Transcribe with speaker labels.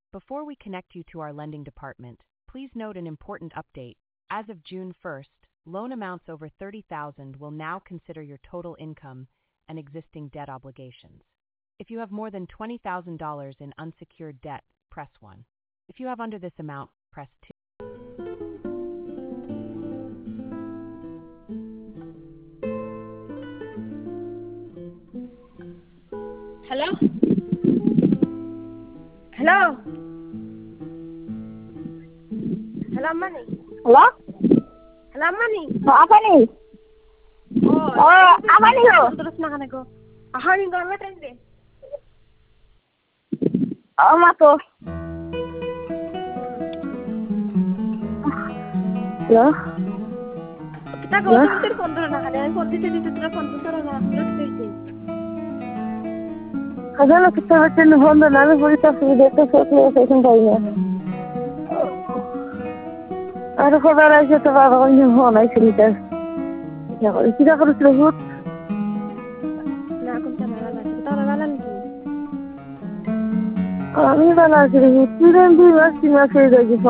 Speaker 1: Before we connect you to our lending department, please note an important update. As of June 1st, loan amounts over $30,000 will now consider your total income and existing debt obligations. If you have more than $20,000 in unsecured debt, press 1. If you have under this amount, press 2.
Speaker 2: Hello? Hello? Hello, Manny?
Speaker 3: Hello?
Speaker 2: Hello, Manny?
Speaker 3: Apa nih? Apa nih lo?
Speaker 2: Terus makan aku. Aha nih gak ngerti deh.
Speaker 3: Masuk. Hello?
Speaker 2: Kita gak usah telepon dulu nak ada phone di telepon dulu nak terus.
Speaker 3: Kadang kita baca phone dan lalu berita sudah itu sosialisasi kayaknya. Ada kabar aja tuh apa yang mau naik cerita. Ya kalau kita harus terus.
Speaker 2: Nah aku cakap lagi. Kita orang lain lagi.
Speaker 3: Kami malah cerita. Tidak di masih lagi.